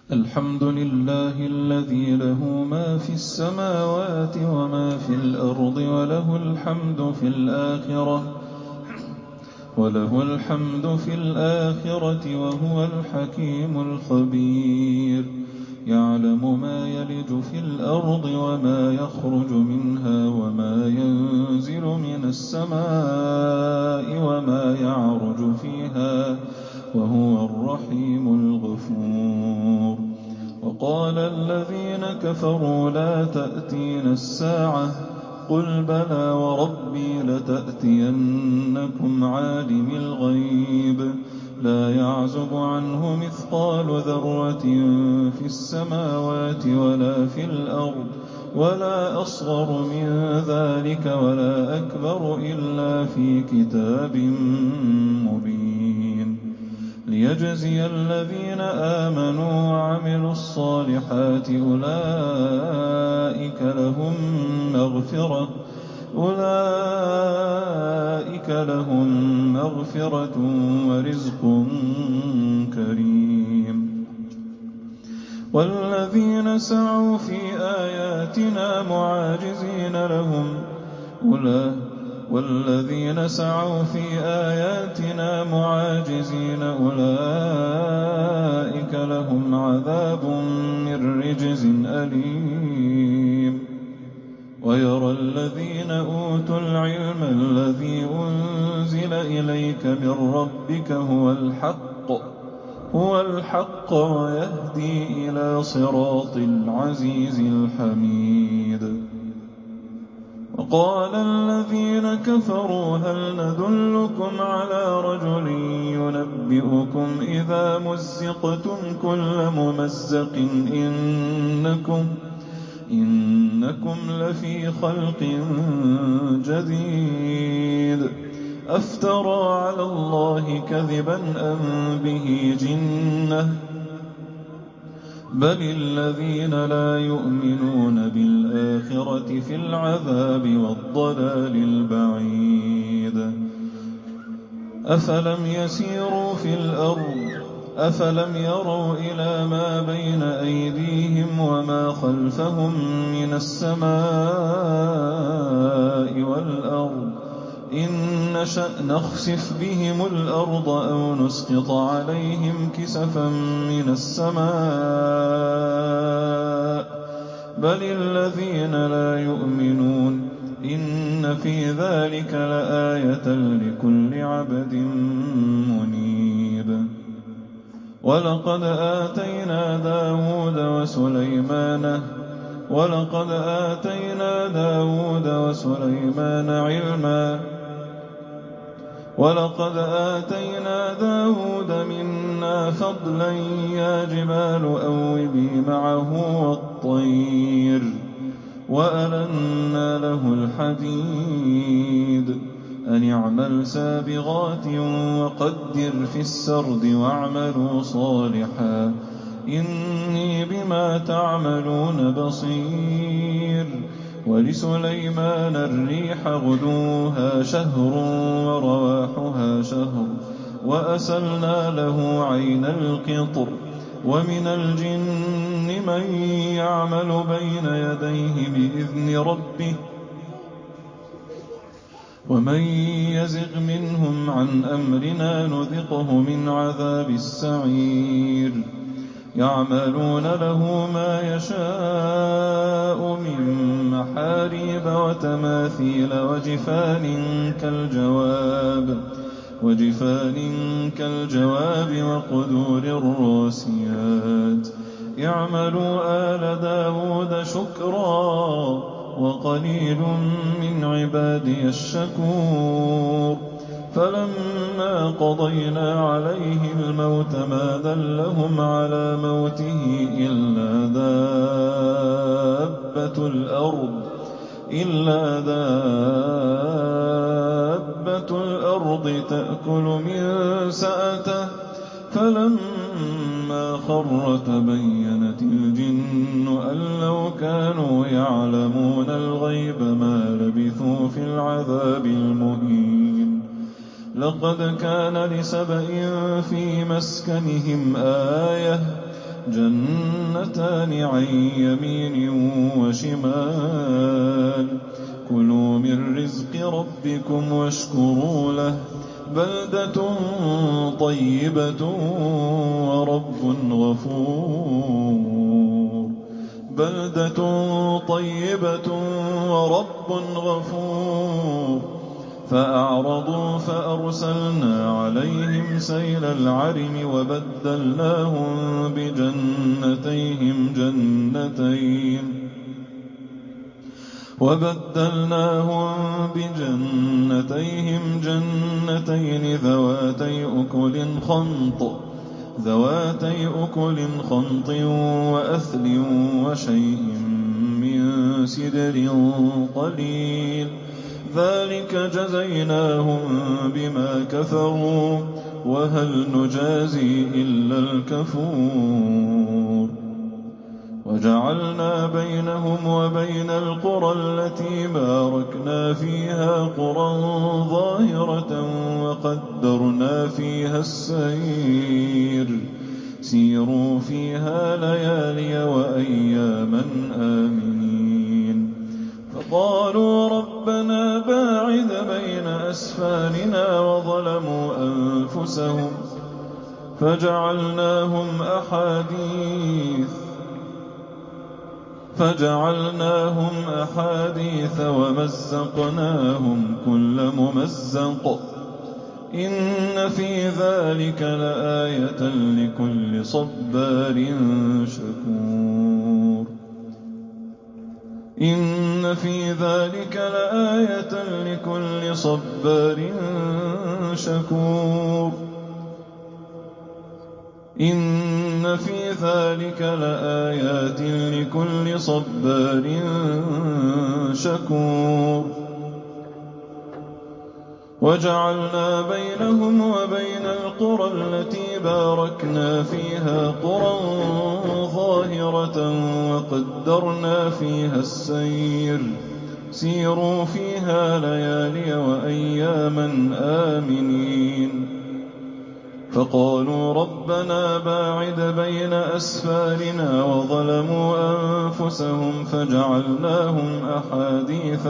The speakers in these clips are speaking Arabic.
الحمد لله الذي له ما في السماوات وما في الأرض وله الحمد في الآخرة وهو الحكيم الخبير. يعلم ما يلج في الأرض وما يخرج منها وما ينزل من السماء وما يعرج فيها وهو الرحيم الغفور. وقال الذين كفروا لا تأتينا الساعة قل بلى وربي لتأتينكم عالم الغيب لا يعزب عنه مثقال ذرة في السماوات ولا في الأرض ولا أصغر من ذلك ولا أكبر إلا في كتاب مبين ليجزي الذين آمنوا وعملوا الصالحات أولئك لهم مغفرة ورزق كريم. والذين سعوا في آياتنا معاجزين أولئك لهم عذاب من رجز أليم. ويرى الذين أوتوا العلم الذي أنزل إليك من ربك هو الحق ويهدي إلى صراط العزيز الحميد. وقال الذين كفروا هل ندلكم على رجل ينبئكم إذا مزقتم كل ممزق إنكم لفي خلق جديد أفترى على الله كذبا أم به جنة بل الذين لا يؤمنون بالآخرة في العذاب والضلال البعيد. أفلم يروا إلى ما بين أيديهم وما خلفهم من السماء والأرض إن نشأ نخسف بهم الأرض أو نسقط عليهم كسفا من السماء بل الذين لا يؤمنون إن في ذلك لآية لكل عبد منيب. ولقد آتينا داود وسليمان علما ولقد آتينا داود منا فضلا يا جبال أوبي معه والطير وألنا له الحديد أن اعمل سابغات وقدر في السرد واعملوا صالحا إني بما تعملون بصير. ولسليمان الريح غدوها شهر ورواحها شهر وأسلنا له عين القطر ومن الجن من يعمل بين يديه بإذن ربه ومن يزغ منهم عن أمرنا نذقه من عذاب السعير. يعملون له ما يشاء من محاريب وتماثيل وجفان كالجواب وقدور الراسيات. اعملوا آل داود شكرا وقليل من عبادي الشكور. فلما قضينا عليه الموت ما دلهم على موته إلا دابة الأرض تأكل من سأته فلما خر تبينت الجن أن لو كانوا يعلمون الغيب ما لبثوا في العذاب المهين. لقد كان لسبإ في مسكنهم آية جنتان عن يمين وشمال كلوا من رزق ربكم واشكروا له بلدة طيبة ورب غفور فأعرضوا فأرسلنا عليهم سيل العرم وبدلناهم بجنتيهم جنتين ذواتي أكل خمط وأثل وشيء من سدر قليل ذلك جزيناهم بما كفروا وهل نجازي إلا الكفور وجعلنا بينهم وبين القرى التي باركنا فيها قرى ظاهرة وقدرنا فيها السير سيروا فيها ليالي وأياما آمنين فقالوا ربنا باعد بين أسفارنا وظلموا أنفسهم فجعلناهم أحاديث ومزقناهم كل ممزق إن في ذلك لآية لكل صبار شكور إن في ذلك لآيات لكل صبار شكور وجعلنا بينهم وبين القرى التي باركنا فيها قرى ظاهرة وقدرنا فيها السير سيروا فيها ليالي وأياما آمنين فقالوا ربنا باعد بين أسفارنا وظلموا أنفسهم فجعلناهم أحاديث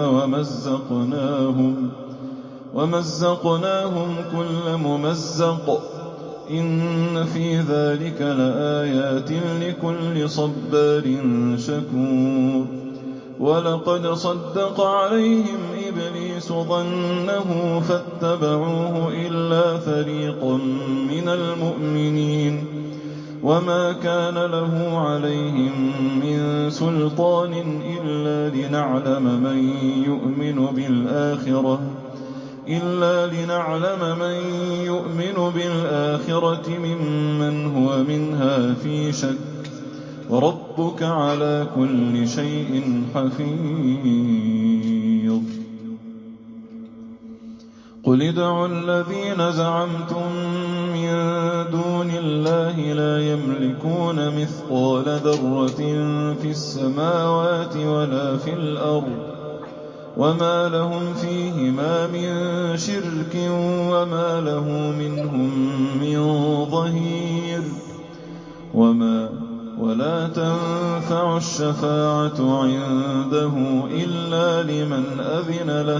ومزقناهم كل ممزق إن في ذلك لآيات لكل صبار شكور ولقد صدق عليهم إبليس ظنه فاتبعوه إلا فريقا من المؤمنين وما كان له عليهم من سلطان إلا لنعلم من يؤمن بالآخرة ممن هو منها في شك وربك على كل شيء حفيظ قل ادعوا الذين زعمتم من دون الله لا يملكون مثقال ذرة في السماوات ولا في الأرض وما لهم فيهما من شرك وما له منهم من ظهير ولا تنفع الشفاعة عنده إلا لمن أذن له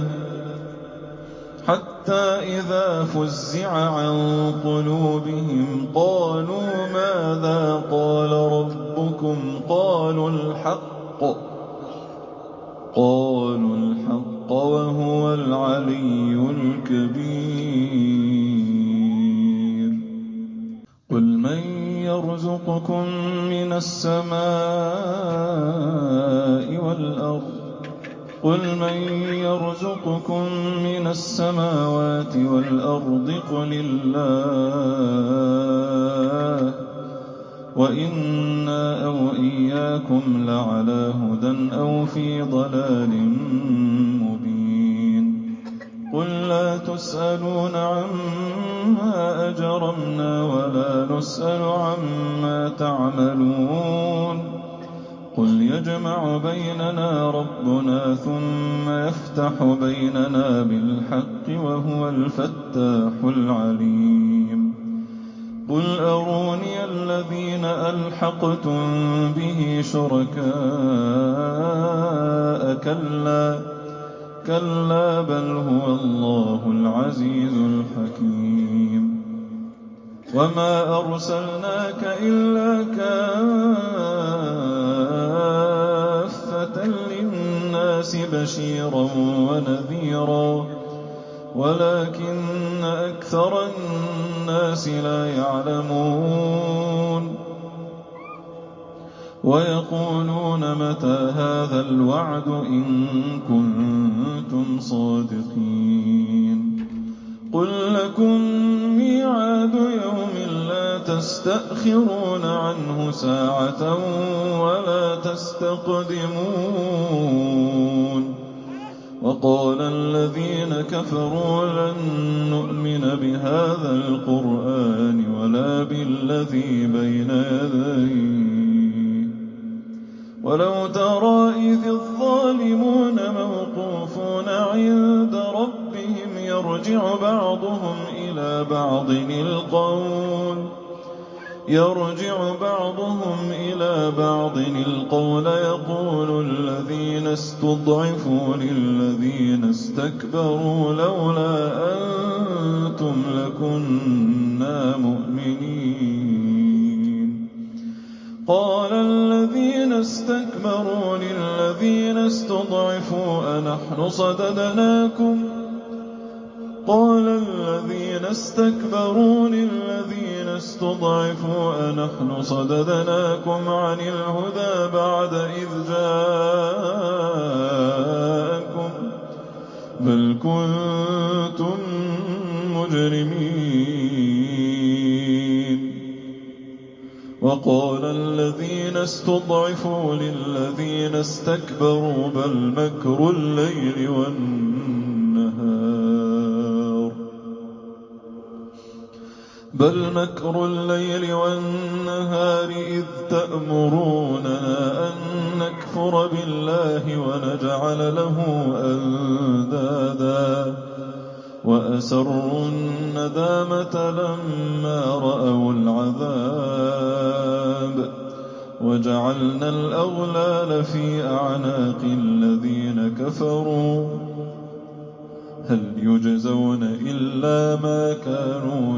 حتى إذا فزع عن قلوبهم قالوا ماذا قال ربكم قالوا الحق وهو العلي الكبير قل من يرزقكم من السماوات والأرض قل الله وإنا أو إياكم لعلى هدى أو في ضلال مبين قل لا تسألون عما أجرمنا ولا نسأل عما تعملون قل يجمع بيننا ربنا ثم يفتح بيننا بالحق وهو الفتاح العليم قُلْ أَرُونِيَ الَّذِينَ أَلْحَقْتُم بِهِ شُرَكَاءَ كَلَّا بَلْ هُوَ اللَّهُ الْعَزِيزُ الْحَكِيمُ وَمَا أَرْسَلْنَاكَ إِلَّا كَافَّةً لِّلنَّاسِ بَشِيرًا وَنَذِيرًا وَلَٰكِنَّ أَكْثَرَ النَّاسِ لَا يَعْلَمُونَ وَيَقُولُونَ مَتَىٰ هَٰذَا الْوَعْدُ إِن كُنتُمْ صَادِقِينَ قُل لَّكُم مِّيعَادُ يَوْمٍ لَّا تَسْتَأْخِرُونَ عَنْهُ سَاعَةً وَلَا تَسْتَقْدِمُونَ وَقَالَ الَّذِينَ كَفَرُوا لَن نُّؤْمِنَ بِهَٰذَا الْقُرْآنِ وَلَا بِالَّذِي بَيْنَ يَدَيْهِ وَلَوْ تَرَىٰ إِذِ الظَّالِمُونَ مَوْقُوفُونَ عِندَ رَبِّهِمْ يَرْجِعُ بَعْضُهُمْ إِلَىٰ بَعْضٍ الْقَوْلَ يَقُولُ الَّذِينَ اسْتُضْعِفُوا لِلَّذِينَ اسْتَكْبَرُوا لَوْلَا أَنتُمْ لَكُنَّا مُؤْمِنِينَ قَالَ الَّذِينَ اسْتَكْبَرُوا لِلَّذِينَ استضعفوا أَنَحْنُ صَدَدْنَاكُمْ عَنِ الْهُدَىٰ بَعْدَ إِذْ جَاءَكُم بَلْ كُنتُم مُّجْرِمِينَ وَقَالَ الَّذِينَ اسْتُضْعِفُوا لِلَّذِينَ اسْتَكْبَرُوا بَلْ مَكْرُ اللَّيْلِ وَالنَّهَارِ إِذْ تَأْمُرُونَنَا أَن نَّكْفُرَ بِاللَّهِ وَنَجْعَلَ لَهُ أَندَادًا وَأَسَرُّوا النَّدَامَةَ لَمَّا رَأَوُا الْعَذَابَ وَجَعَلْنَا الْأَغْلَالَ فِي أَعْنَاقِ الَّذِينَ كَفَرُوا هَلْ يُجْزَوْنَ إِلَّا مَا كَانُوا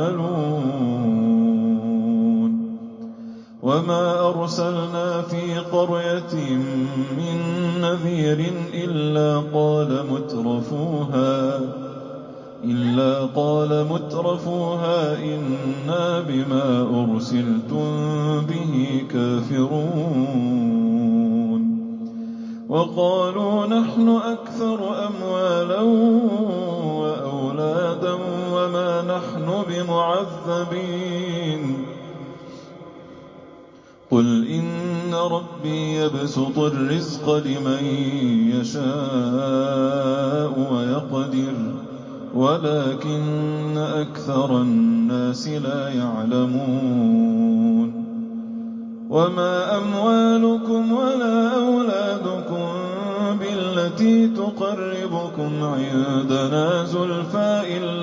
يَعْمَلُونَ وَمَا أَرْسَلْنَا فِي قَرْيَةٍ مِّن نَّذِيرٍ إِلَّا قَالَ مُتْرَفُوهَا إِنَّا بِمَا أُرْسِلْتُم بِهِ كَافِرُونَ وَقَالُوا نَحْنُ أَكْثَرُ أَمْوَالًا وَأَوْلَادًا وَمَا نَحْنُ بِمُعَذَّبِينَ قُلْ إِنَّ رَبِّي يَبْسُطُ الرِّزْقَ لِمَن يَشَاءُ وَيَقْدِرُ وَلَٰكِنَّ أَكْثَرَ النَّاسِ لَا يَعْلَمُونَ وَمَا أَمْوَالُكُمْ وَلَا أَوْلَادُكُم بِالَّتِي تُقَرِّبُكُمْ عِندَنَا زُلْفَىٰ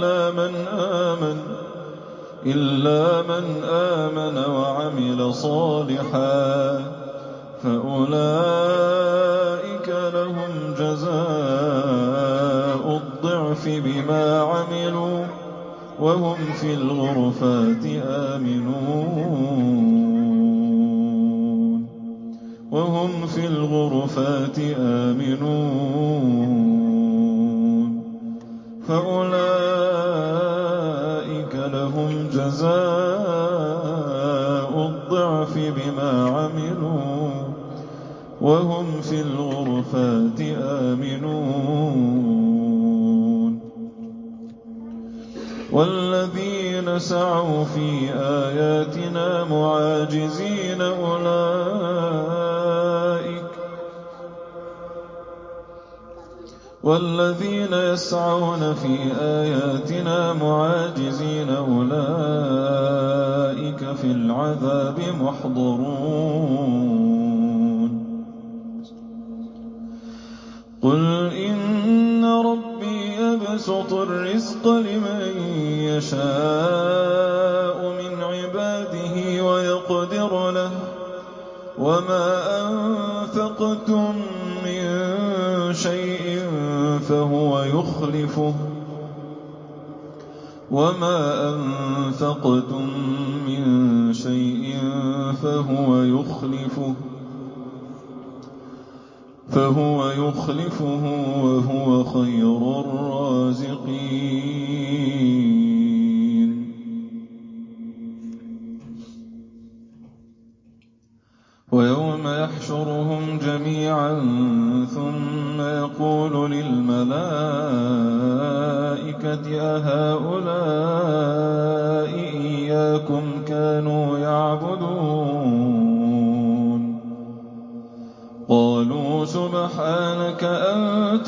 إِلَّا مَنْ آمَنَ وَعَمِلَ صَالِحًا فَأُولَٰئِكَ لَهُمْ جَزَاءُ الضِّعْفِ بِمَا عَمِلُوا وَهُمْ في الْغُرُفَاتِ آمِنُونَ فَأُولَٰئِكَ لَهُمْ جَزَاءُ الضِّعْفِ بِمَا عَمِلُوا وَهُمْ فِي الْغُرُفَاتِ آمِنُونَ وَالَّذِينَ سَعَوْا فِي آيَاتِنَا مُعَاجِزِينَ وَالَّذِينَ يَسْعَوْنَ فِي آيَاتِنَا مُعَاجِزِينَ أُولَٰئِكَ فِي الْعَذَابِ مُحْضَرُونَ قُلْ إِنَّ رَبِّي يَبْسُطُ الرِّزْقَ لِمَن يَشَاءُ مِنْ وما أنفقتم من شيء فهو يخلفه وما أنفقتم من شيء فهو يخلفه وهو خير الرازقين. ويوم يحشرهم جميعا ثم يقول للملائكة أهؤلاء إياكم كانوا يعبدون قالوا سبحانك أنت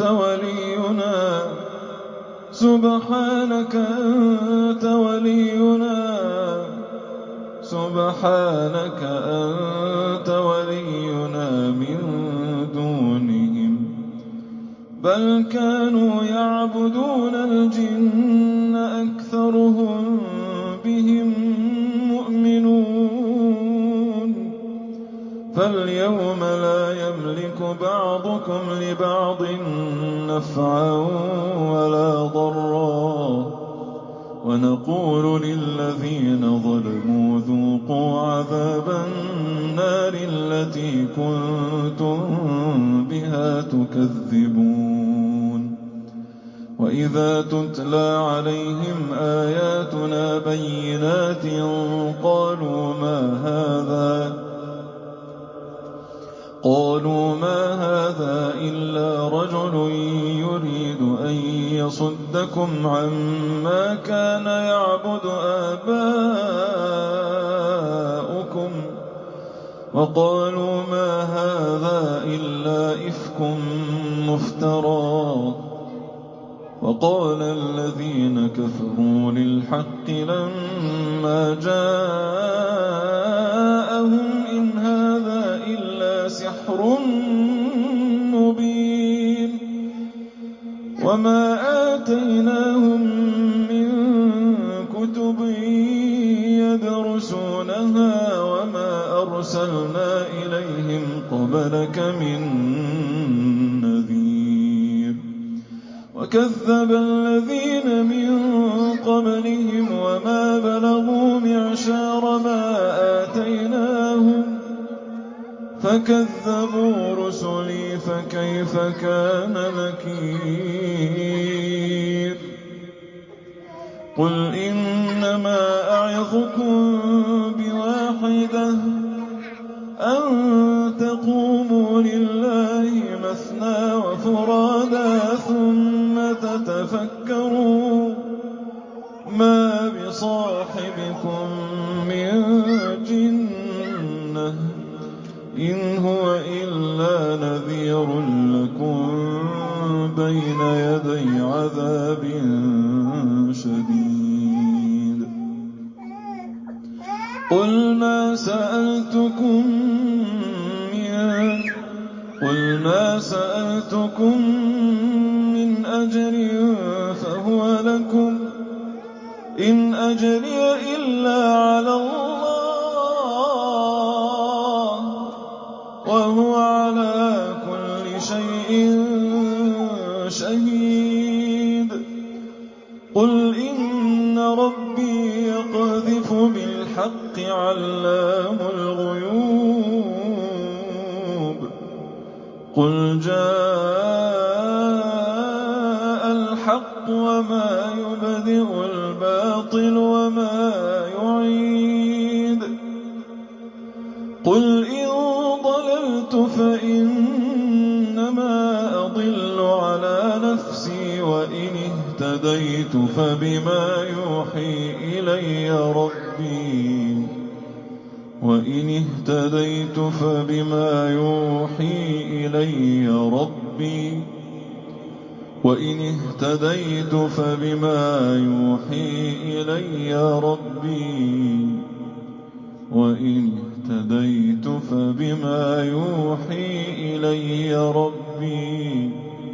ولينا من دونهم بل كانوا يعبدون الجن أكثرهم بهم مؤمنون فاليوم لا يملك بعضكم لبعض نفعا ولا ضرا ونقول للذين ظلموا ذوقوا عذاب النار التي كنتم بها تكذبون. وإذا تتلى عليهم آياتنا بينات قالوا ما هذا إلا رجل يريد أن يصدكم عما كان يعبد آباؤكم وقالوا ما هذا إلا إفك مفترى وقال الذين كفروا للحق لما جاءهم إن هذا إلا سحر مبين وما آتيناهم من كتب يدرسونها وما أرسلنا إليهم قبلك من نذير وكذب الذين من قبلهم وما بلغوا معشار ما آتيناهم فكذبوا رسلي فكيف كان نكير. قل إنما أعظكم بواحدة أن تقوموا لله مثنى وفرادا ثم تتفكروا ما بصاحبكم من جنة إن هو إلا نذير لكم بين يدي عذاب شديد. قل ما سألتكم من أجر فهو لكم إن أجري إلا على الله وهو على كل شيء شهيد. قل إن ربي يقذف بالحق علام الغيوب قل جاء الحق وما يبدئ الباطل وما يعيد. قل إن ضللت فإنما أضل على نفسي وإن اهتديت فبما يوحي إلي ربي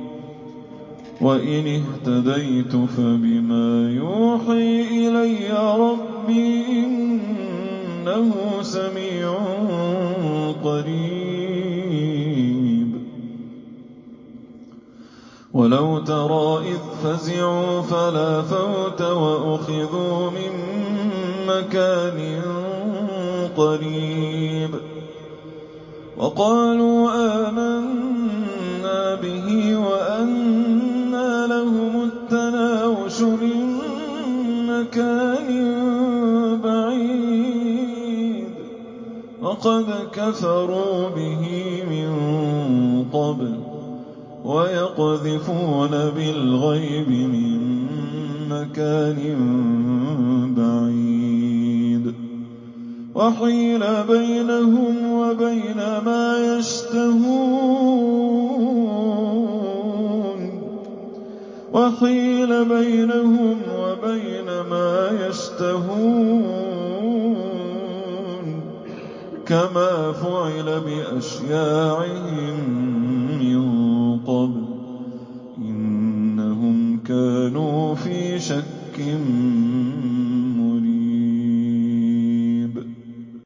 وإن اهتديت فبما يوحي إلي ربي إنه سميع قريب ولو ترى إذ فزعوا فلا فوت وأخذوا من مكان قريب وقالوا آمنا به وأنى لهم التناوش من مكان بعيد وقد كفروا به من قبل ويقذفون بالغيب من مكان بعيد وحيل بينهم وبين ما يشتهون كما فعل بأشياعهم من قبل إنهم كانوا في شك